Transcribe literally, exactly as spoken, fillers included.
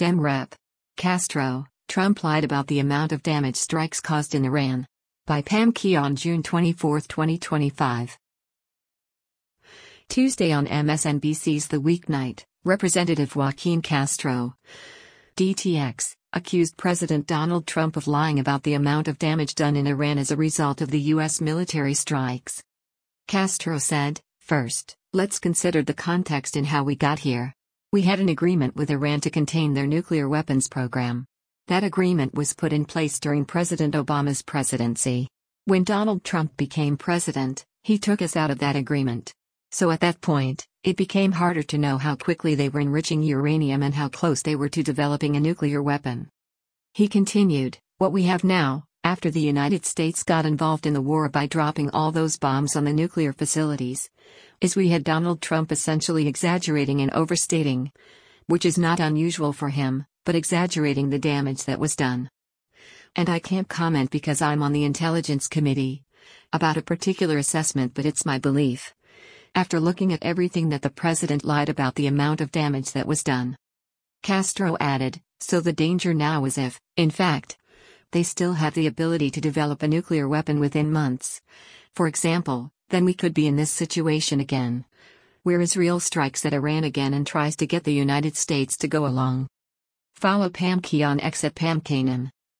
Dem Rep. Castro, Trump lied about the amount of damage strikes caused in Iran. By Pam Keon, June twenty-fourth, twenty twenty-five. Tuesday on M S N B C's The Weeknight, Representative Joaquin Castro, D T X, accused President Donald Trump of lying about the amount of damage done in Iran as a result of the U S military strikes. Castro said, "First, let's consider the context in how we got here. We had an agreement with Iran to contain their nuclear weapons program. That agreement was put in place during President Obama's presidency. When Donald Trump became president, he took us out of that agreement. So at that point, it became harder to know how quickly they were enriching uranium and how close they were to developing a nuclear weapon." He continued, "What we have now, after the United States got involved in the war by dropping all those bombs on the nuclear facilities, is we had Donald Trump essentially exaggerating and overstating, which is not unusual for him, but exaggerating the damage that was done. And I can't comment because I'm on the Intelligence Committee about a particular assessment, but it's my belief, after looking at everything, that the president lied about the amount of damage that was done." Castro added, "So the danger now is if, in fact, they still have the ability to develop a nuclear weapon within months, for example, then we could be in this situation again, where Israel strikes at Iran again and tries to get the United States to go along." Follow Pam Keon X at Pam Kanan.